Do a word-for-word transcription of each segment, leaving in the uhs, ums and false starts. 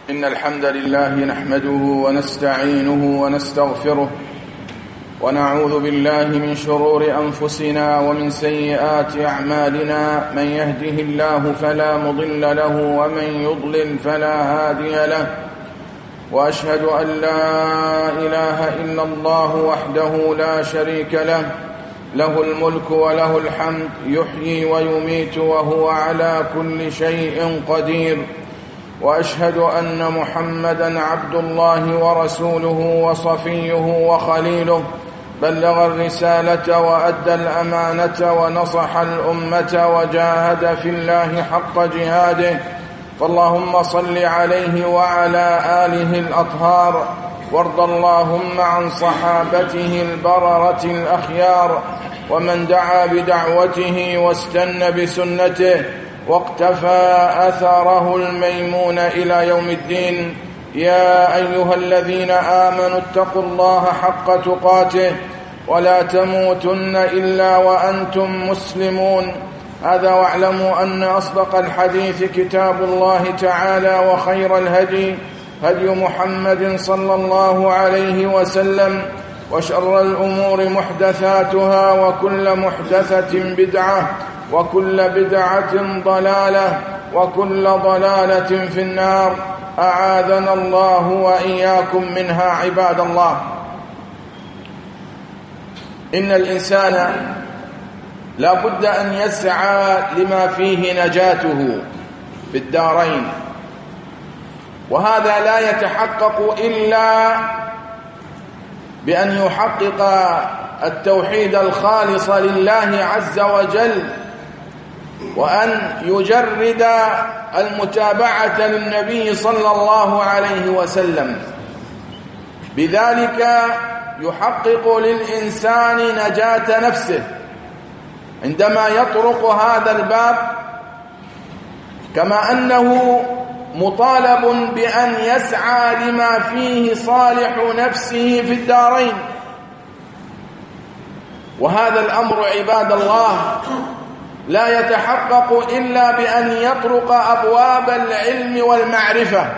إن الحمد لله نحمده ونستعينه ونستغفره ونعوذ بالله من شرور أنفسنا ومن سيئات أعمالنا. من يهده الله فلا مضل له ومن يضلل فلا هادي له، وأشهد أن لا إله إلا الله وحده لا شريك له، له الملك وله الحمد، يحيي ويميت وهو على كل شيء قدير. وأشهد أن محمدًا عبد الله ورسوله وصفيه وخليله، بلغ الرسالة وأدى الأمانة ونصح الأمة وجاهد في الله حق جهاده، فاللهم صل عليه وعلى آله الأطهار، وارض اللهم عن صحابته البررة الأخيار، ومن دعا بدعوته واستنى بسنته واقتفى أثره الميمون إلى يوم الدين. يا أيها الذين آمنوا اتقوا الله حق تقاته ولا تموتن إلا وأنتم مسلمون. هذا واعلموا أن أصدق الحديث كتاب الله تعالى، وخير الهدي هدي محمد صلى الله عليه وسلم، وشر الأمور محدثاتها، وكل محدثة بدعة، وكل بدعة ضلالة، وكل ضلالة في النار. أعاذنا الله وإياكم منها. عباد الله، إن الإنسان لا بد أن يسعى لما فيه نجاته في الدارين، وهذا لا يتحقق إلا بأن يحقق التوحيد الخالص لله عز وجل، وأن يجرد المتابعة للنبي صلى الله عليه وسلم. بذلك يحقق للإنسان نجاة نفسه عندما يطرق هذا الباب، كما أنه مطالب بأن يسعى لما فيه صالح نفسه في الدارين. وهذا الأمر عباد الله لا يتحقق إلا بأن يطرق أبواب العلم والمعرفة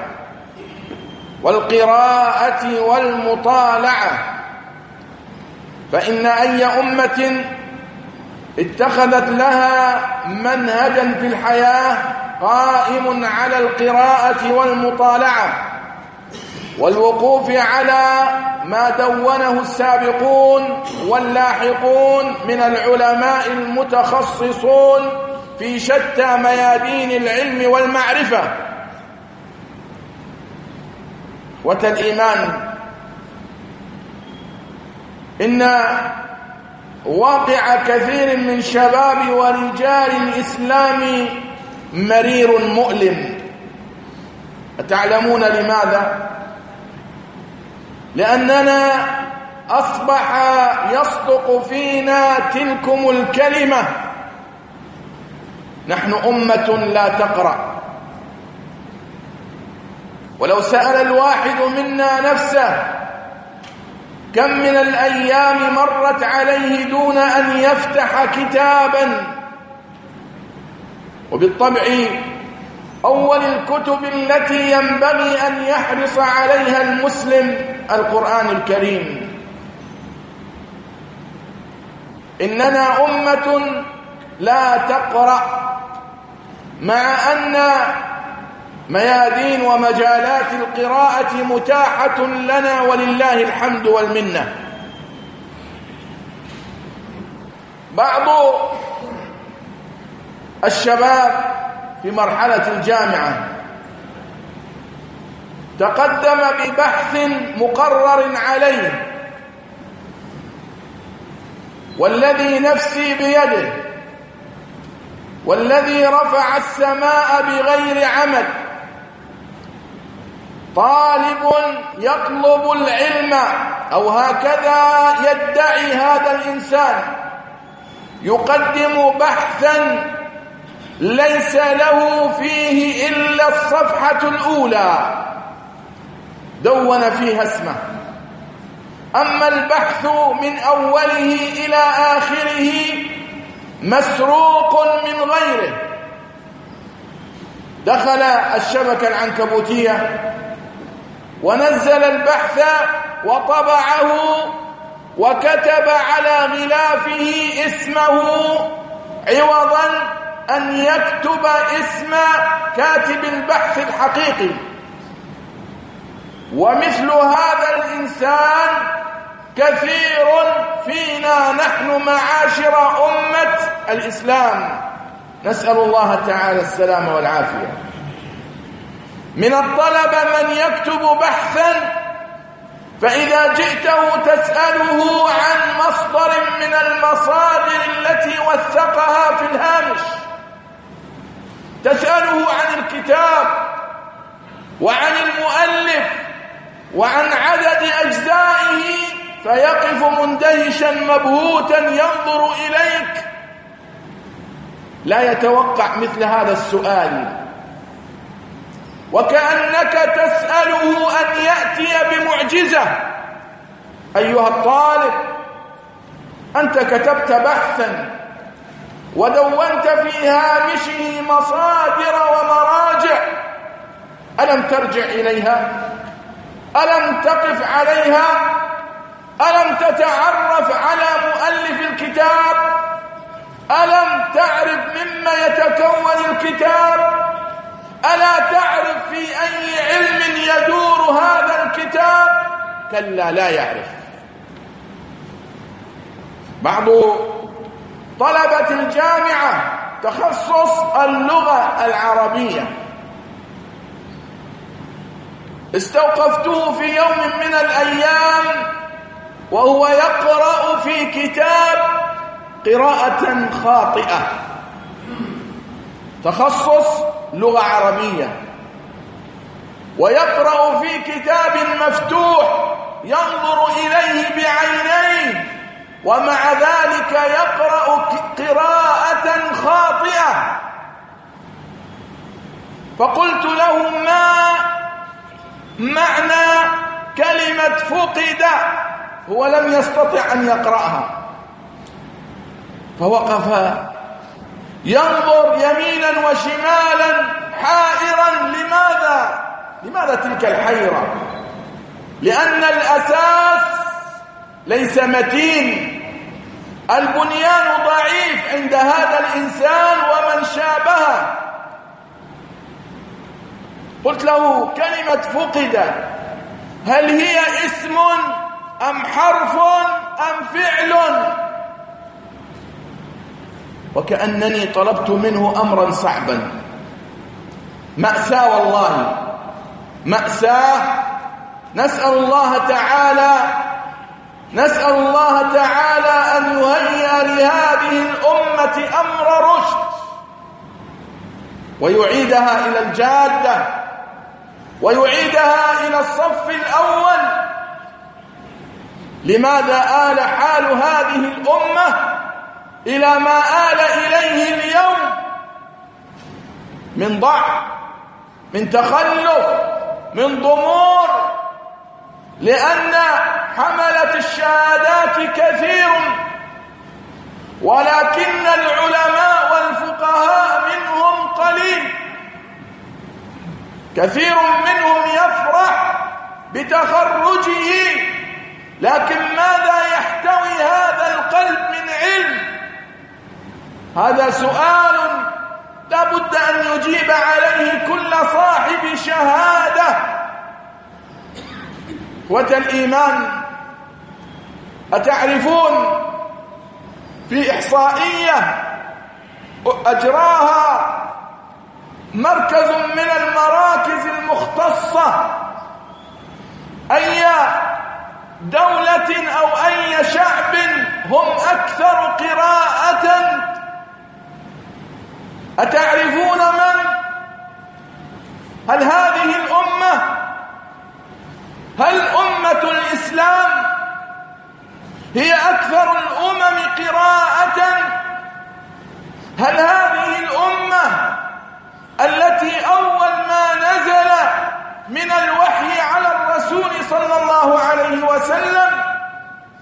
والقراءة والمطالعة. فإن أي أمة اتخذت لها منهجا في الحياة قائم على القراءة والمطالعة والوقوف على ما دونه السابقون واللاحقون من العلماء المتخصصون في شتى ميادين العلم والمعرفة، والإيمان، إن واقع كثير من شباب ورجال الإسلام مرير مؤلم. أتعلمون لماذا؟ لأننا أصبح يصدق فينا تلكم الكلمة: نحن أمة لا تقرأ. ولو سأل الواحد منا نفسه كم من الأيام مرت عليه دون أن يفتح كتابا، وبالطبع أول الكتب التي ينبغي أن يحرص عليها المسلم القرآن الكريم. إننا أمة لا تقرأ، مع أن ميادين ومجالات القراءة متاحة لنا ولله الحمد والمنة. بعض الشباب في مرحلة الجامعة تقدم ببحث مقرر عليه، والذي نفسي بيده، والذي رفع السماء بغير عمد، طالب يطلب العلم، أو هكذا يدعي هذا الإنسان، يقدم بحثا ليس له فيه إلا الصفحة الأولى دون فيها اسمه، أما البحث من أوله إلى آخره مسروق من غيره. دخل الشبكة العنكبوتية ونزل البحث وطبعه وكتب على غلافه اسمه عوضا أن يكتب اسم كاتب البحث الحقيقي. ومثل هذا الإنسان كثير فينا نحن معاشر أمة الإسلام، نسأل الله تعالى السلامة والعافية. من الطلبة من يكتب بحثا فإذا جئته تسأله عن مصدر من المصادر التي وثقها في الهامش، تسأله عن الكتاب وعن المؤلف وعن عدد أجزائه، فيقف مندهشا مبهوتا ينظر إليك، لا يتوقع مثل هذا السؤال، وكأنك تسأله أن يأتي بمعجزة. أيها الطالب، أنت كتبت بحثا ودونت في هامشه مصادر ومراجع، ألم ترجع إليها؟ ألم تقف عليها؟ ألم تتعرف على مؤلف الكتاب؟ ألم تعرف مما يتكون الكتاب؟ ألا تعرف في أي علم يدور هذا الكتاب؟ كلا، لا يعرف. بعض طلبة الجامعة تخصص اللغة العربية استوقفته في يوم من الأيام وهو يقرأ في كتاب قراءة خاطئة، تخصص لغة عربية، ويقرأ في كتاب مفتوح ينظر إليه بعينيه، ومع ذلك يقرأ قراءة خاطئة. فقلت له: ما معنى كلمة فقد؟ هو لم يستطع أن يقرأها، فوقف ينظر يمينا وشمالا حائرا. لماذا؟ لماذا تلك الحيرة؟ لأن الأساس ليس متين، البنيان ضعيف عند هذا الإنسان ومن شابهه. قلت له: كلمة فقد هل هي اسم أم حرف أم فعل؟ وكأنني طلبت منه أمرا صعبا. مأساة والله، مأساة. نسأل الله تعالى نسأل الله تعالى أن يهيئ لهذه الأمة أمر رشد ويعيدها إلى الجادة ويعيدها إلى الصف الأول. لماذا آل حال هذه الأمة إلى ما آل إليه اليوم من ضعف، من تخلف، من ضمور؟ لأن حملة الشهادات كثير، ولكن العلماء والفقهاء منهم قليل. كثير منهم يفرح بتخرجه، لكن ماذا يحتوي هذا القلب من علم؟ هذا سؤال لا بد أن يجيب عليه كل صاحب شهادة. والإيمان، أتعرفون في إحصائية أجراها مركز من المراكز المختصة أي دولة أو أي شعب هم أكثر قراءة؟ أتعرفون من؟ هل هذه الأمة؟ هل أمة الإسلام هي أكثر الأمم قراءة؟ هل هذه الأمة التي أول ما نزل من الوحي على الرسول صلى الله عليه وسلم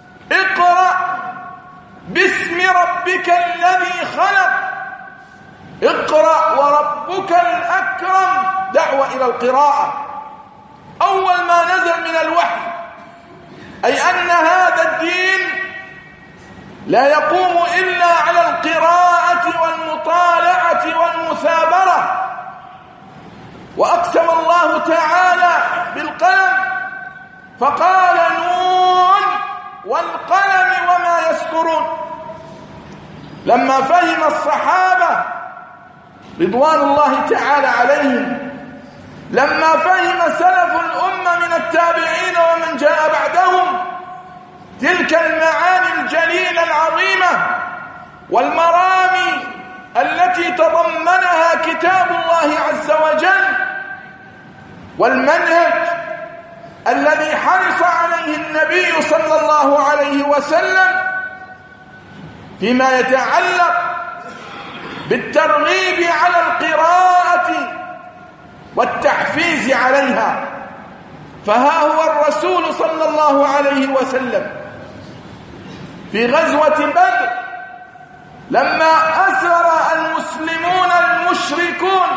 اقرأ باسم ربك الذي خلق، اقرأ وربك الأكرم، دعوة إلى القراءة أول ما نزل من الوحي، أي أن هذا الدين لا يقوم إلا على القراءة والمطالعة والمثابرة. وأقسم الله تعالى بالقلم فقال نون والقلم وما يسطرون. لما فهم الصحابة رضوان الله تعالى عليهم، لما فهم سلف الأمة من التابعين ومن جاء بعدهم تلك المعاني الجليلة العظيمة والمرامي التي تضمنها كتاب الله عز وجل، والمنهج الذي حرص عليه النبي صلى الله عليه وسلم فيما يتعلق بالترغيب على القراءة والتحفيز عليها. فها هو الرسول صلى الله عليه وسلم في غزوة بدر لما أسر المسلمون المشركون،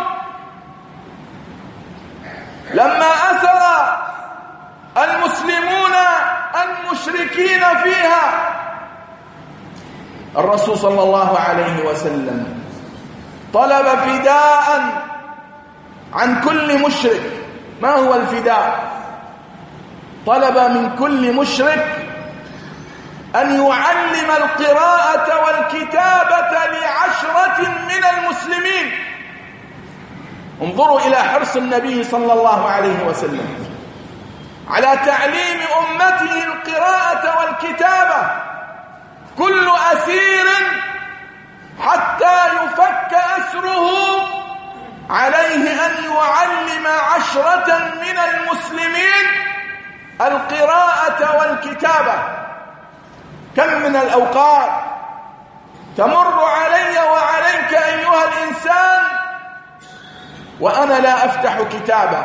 لما أسر المسلمون المشركين فيها، الرسول صلى الله عليه وسلم طلب فداء عن كل مشرك. ما هو الفداء؟ طلب من كل مشرك أن يعلم القراءة والكتابة لعشرة من المسلمين. انظروا إلى حرص النبي صلى الله عليه وسلم على تعليم أمته القراءة والكتابة. كل أسير حتى يفك أسره عليه أن يعلم عشرة من المسلمين القراءة والكتابة. كم من الأوقات تمر علي وعليك أيها الإنسان وأنا لا أفتح كتابا،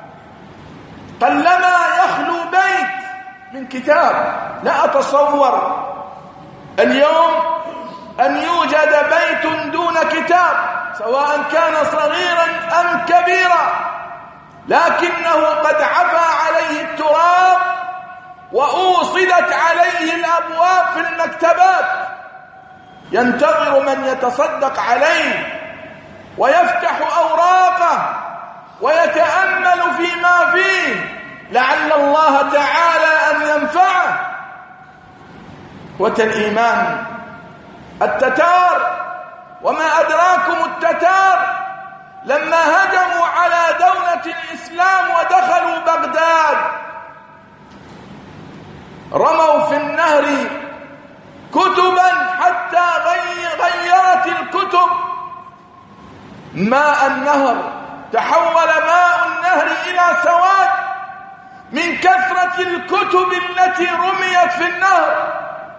قلما يخلو بيت من كتاب. لا أتصور اليوم أن يوجد بيت دون كتاب، سواء كان صغيرا أم كبيرا، لكنه قد عفى عليه التراب وأوصدت عليه الأبواب في المكتبات، ينتظر من يتصدق عليه ويفتح أوراقه ويتأمل فيما فيه لعل الله تعالى أن ينفعه. والإيمان التتار، وما أدراكم التتار لما هجموا على دولة الإسلام ودخلوا بغداد رموا في النهر كتبا حتى غيرت الكتب ماء النهر، تحول ماء النهر إلى سواد من كثرة الكتب التي رميت في النهر.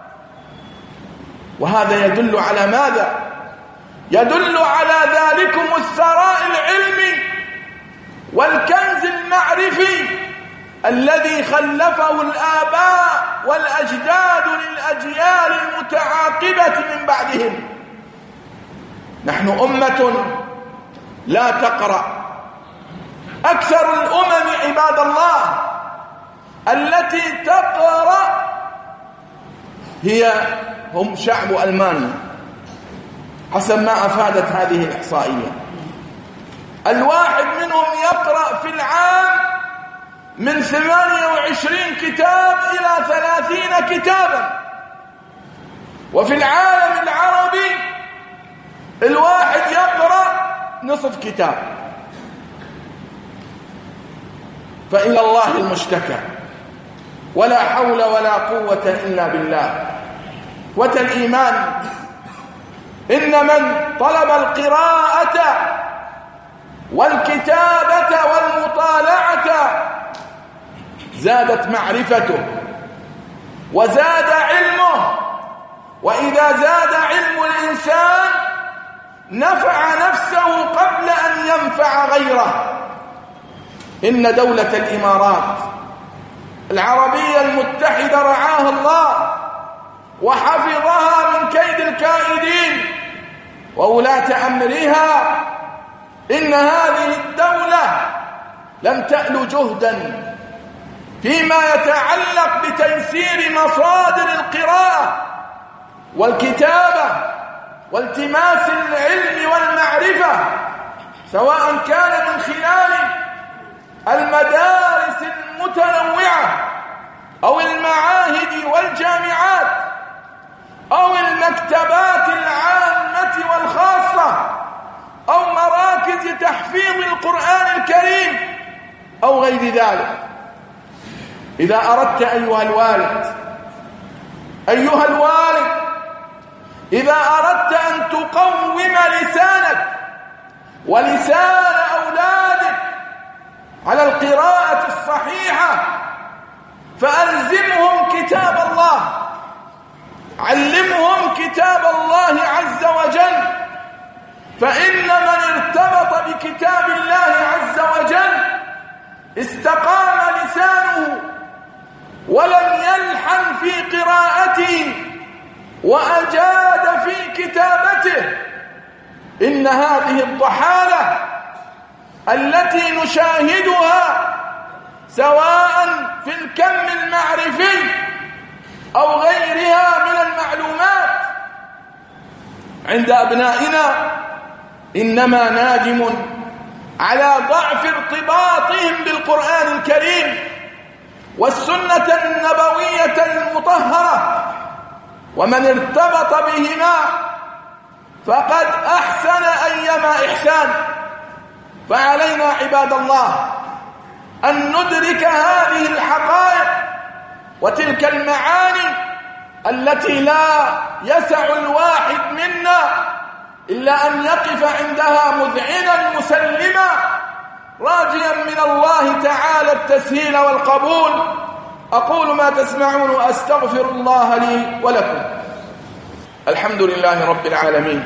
وهذا يدل على ماذا؟ يدل على ذلكم الثراء العلمي والكنز المعرفي الذي خلفه الآباء والأجداد للأجيال المتعاقبة من بعدهم. نحن أمة لا تقرأ. أكثر الأمم عباد الله التي تقرأ هي هم شعب ألمانيا حسب ما أفادت هذه الإحصائية. الواحد منهم يقرأ في العام من ثمانية وعشرين كتاب إلى ثلاثين كتابا، وفي العالم العربي الواحد يقرأ نصف كتاب. فإلى الله المشتكى، ولا حول ولا قوة إلا بالله. والإيمان إن من طلب القراءة والكتابة والمطالعة زادت معرفته وزاد علمه، وإذا زاد علم الإنسان نفع نفسه قبل أن ينفع غيره. إن دولة الإمارات العربية المتحدة رعاها الله وحفظها من كيد الكائدين وولاة أمرها إن هذه الدولة لم تأل جهدا فيما يتعلق بتيسير مصادر القراءة والكتابة والتماس العلم والمعرفة، سواء كان من خلال المدارس المتنوعة أو المعاهد والجامعات أو المكتبات العامة والخاصة أو مراكز تحفيظ القرآن الكريم أو غير ذلك. إذا أردت أيها الوالد أيها الوالد إذا أردت أن تقوم لسانك ولسان أولادك على القراءة الصحيحة فألزمهم كتاب الله، علمهم كتاب الله عز وجل، فإن من ارتبط بكتاب الله عز وجل استقام لسانه ولم يلحن في قراءته وأجاد في كتابته. إن هذه الضحالة التي نشاهدها سواء في الكم المعرفي أو غيرها من المعلومات عند أبنائنا إنما نادم على ضعف ارتباطهم بالقرآن الكريم والسنة النبوية المطهرة، ومن ارتبط بهما فقد أحسن أيما إحسان. فعلينا عباد الله أن ندرك هذه الحقائق وتلك المعاني التي لا يسع الواحد منا إلا أن يقف عندها مذعنا مسلما راجيا من الله تعالى التسهيل والقبول. أقول ما تسمعون وأستغفر الله لي ولكم. الحمد لله رب العالمين،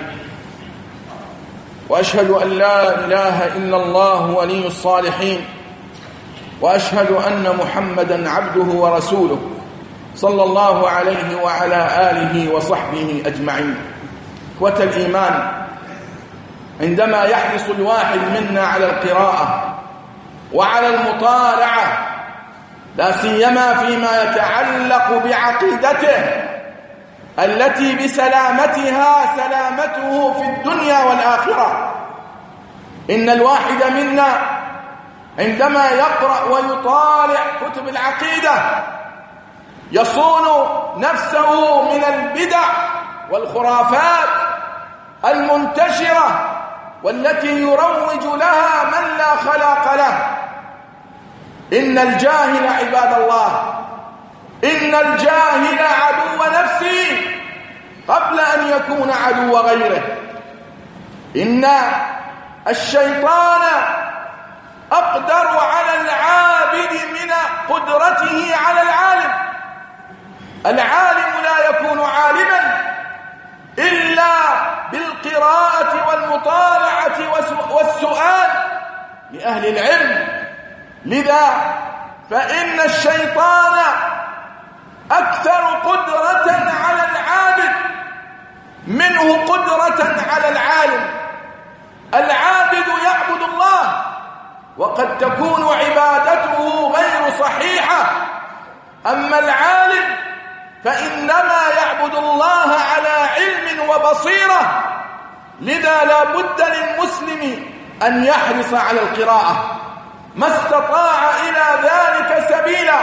وأشهد أن لا إله إلا الله ولي الصالحين، وأشهد أن محمدا عبده ورسوله صلى الله عليه وعلى آله وصحبه أجمعين. إخوة الإيمان، عندما يحرص الواحد منا على القراءة وعلى المطالعة لا سيما فيما يتعلق بعقيدته التي بسلامتها سلامته في الدنيا والآخرة، إن الواحد منا عندما يقرأ ويطالع كتب العقيدة يصون نفسه من البدع والخرافات المنتشرة والتي يروج لها من لا خلاق له. إن الجاهل عباد الله إن الجاهل عدو نفسه قبل أن يكون عدو غيره. إن الشيطان أقدر على العابد من قدرته على العالم. العالم لا يكون عالما إلا بالقراءة والمطالعة والسؤال لأهل العلم. لذا فإن الشيطان أكثر قدرة على العابد منه قدرة على العالم. العابد يعبد الله وقد تكون عبادته غير صحيحة، أما العالم فإنما يعبد الله على علم وبصيرة. لذا لا بد للمسلم أن يحرص على القراءة ما استطاع إلى ذلك سبيلا،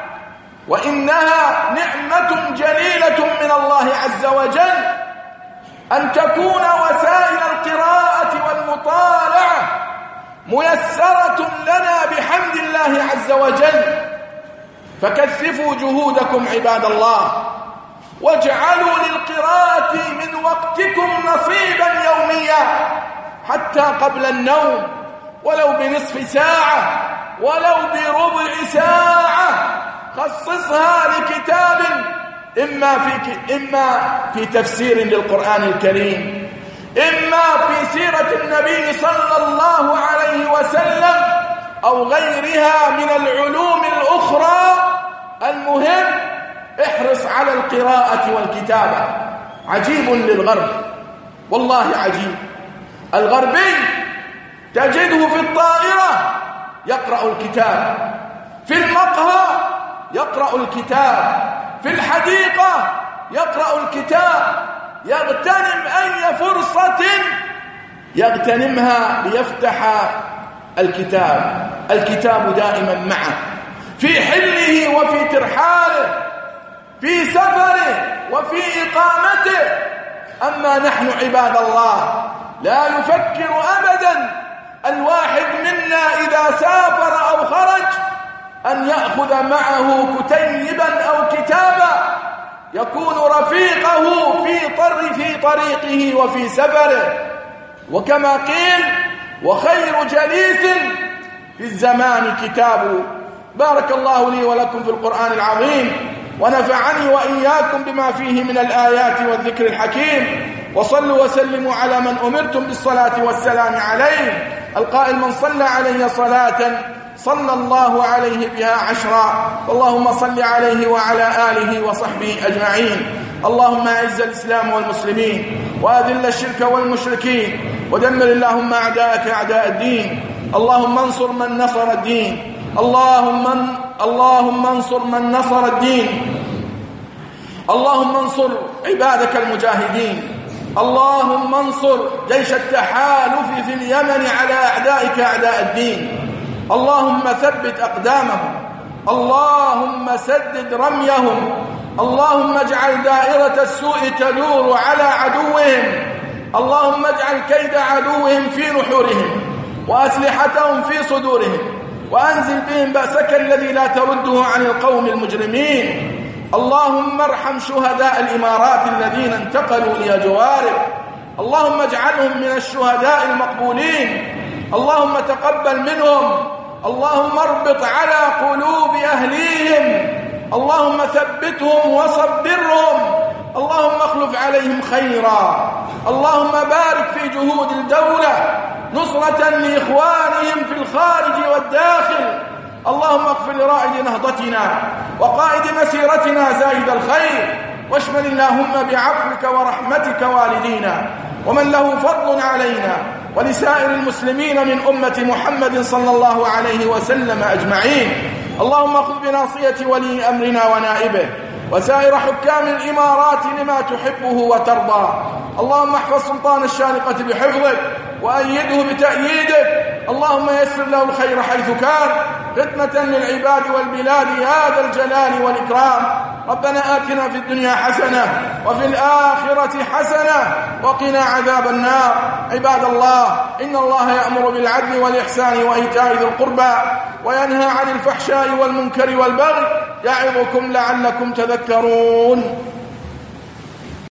وإنها نعمة جليلة من الله عز وجل أن تكون وسائل القراءة والمطالعة ميسرة لنا بحمد الله عز وجل. فكثفوا جهودكم عباد الله، واجعلوا للقراءة من وقتكم نصيبا يوميا حتى قبل النوم، ولو بنصف ساعة ولو بربع ساعة خصصها لكتاب إما في, إما في تفسير للقرآن الكريم، إما في سيرة النبي صلى الله عليه وسلم أو غيرها من العلوم الأخرى. المهم احرص على القراءة والكتابة. عجيب للغرب والله عجيب، الغربي تجده في الطائرة يقرأ الكتاب، في المقهى يقرأ الكتاب، في الحديقة يقرأ الكتاب، يغتنم أي فرصة يغتنمها ليفتح الكتاب. الكتاب دائما معه في حله وفي ترحاله، في سفره وفي إقامته. أما نحن عباد الله لا يفكر أبدا الواحد منا إذا سافر أو خرج أن يأخذ معه كتيبا أو كتابا يكون رفيقه في طر في طريقه وفي سفره. وكما قيل: وخير جليس في الزمان كتابه. بارك الله لي ولكم في القرآن العظيم، ونفعني وإياكم بما فيه من الآيات والذكر الحكيم. وصلوا وسلموا على من أمرتم بالصلاة والسلام عليه، القائل: من صلى علي صلاة صلى الله عليه بها عشرا. اللهم صل عليه وعلى آله وصحبه أجمعين. اللهم أعز الإسلام والمسلمين، وأذل الشرك والمشركين، ودمر اللهم أعداءك أعداء الدين. اللهم انصر من نصر الدين، اللهم اللهم انصر من نصر الدين، اللهم انصر عبادك المجاهدين، اللهم انصر جيش التحالف في اليمن على أعدائك أعداء الدين. اللهم ثبت أقدامهم، اللهم سدد رميهم، اللهم اجعل دائرة السوء تدور على عدوهم، اللهم اجعل كيد عدوهم في نحورهم وأسلحتهم في صدورهم، وأنزل بهم بأسك الذي لا ترده عن القوم المجرمين. اللهم ارحم شهداء الإمارات الذين انتقلوا لجوارك، اللهم اجعلهم من الشهداء المقبولين، اللهم تقبل منهم، اللهم اربط على قلوب أهليهم، اللهم ثبتهم وصبرهم، اللهم اخلف عليهم خيرا، اللهم بارك في جهود الدولة نصرة لإخوانهم في الخارج والداخل. اللهم اغفر لرائد نهضتنا وقائد مسيرتنا زايد الخير، واشمل اللهم بعفوك ورحمتك والدينا ومن له فضل علينا ولسائر المسلمين من أمة محمد صلى الله عليه وسلم أجمعين. اللهم خذ بناصية ولي أمرنا ونائبه وسائر حكام الإمارات لما تحبه وترضى. اللهم احفظ سلطان الشارقة بحفظك وأيده بتأييدك، اللهم يسر له الخير حيث كان، فتنة للعباد والبلاد يا ذا الجلال والإكرام. ربنا آتنا في الدنيا حسنة وفي الآخرة حسنة وقنا عذاب النار. عباد الله، إن الله يأمر بالعدل والإحسان وإيتاء ذي القربى وينهى عن الفحشاء والمنكر والبغي، يعظكم لعلكم تذكرون.